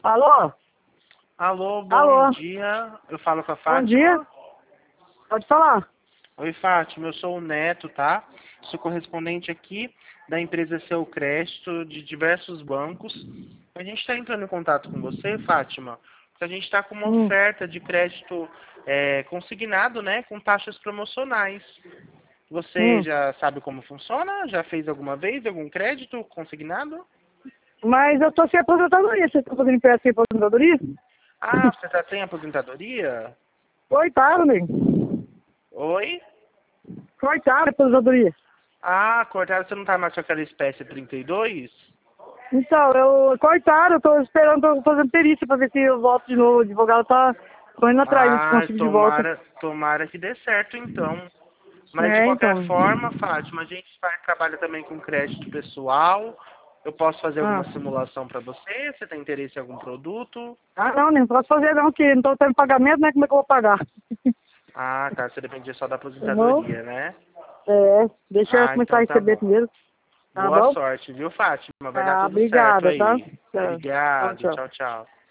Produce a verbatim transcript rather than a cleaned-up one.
Alô? Alô, bom Alô? dia. Eu falo com a Bom Fátima. dia. Pode falar. Oi, Fátima. Eu sou o Neto, tá? Sou correspondente aqui da empresa Seu Crédito de diversos bancos. A gente está entrando em contato com você, Fátima, porque a gente está com uma Hum. oferta de crédito é, consignado, né, com taxas promocionais. Você Hum. já sabe como funciona? Já fez alguma vez algum crédito consignado? Mas eu tô sem aposentadoria. Vocês estão fazendo empréstimo sem aposentadoria? Ah, você já tem aposentadoria? Coitado, nego. Oi? Coitado, aposentadoria. Ah, cortaram, você não tá mais com aquela espécie trinta e dois? Então, eu... Coitado, eu tô esperando, tô fazendo perícia pra ver se eu volto de novo. O advogado tá correndo atrás, ver se Ah, consigo de volta. tomara, tomara que dê certo então. Mas de É, qualquer então. forma, Fátima, a gente faz, trabalha também com crédito pessoal. Eu posso fazer Ah. alguma simulação para você? Você tem interesse em algum produto? Ah, não, nem posso fazer não, que não tô tendo pagamento, né? Como é que eu vou pagar? Ah, tá. Você dependia só da Entendeu? aposentadoria, né? É, deixa eu Ah, começar a então tá receber bom. primeiro. Tá Boa bom? sorte, viu, Fátima? Vai dar Ah, tudo certo obrigada, tá? aí. Tchau, tchau. Obrigado. Tchau. Tchau, tchau.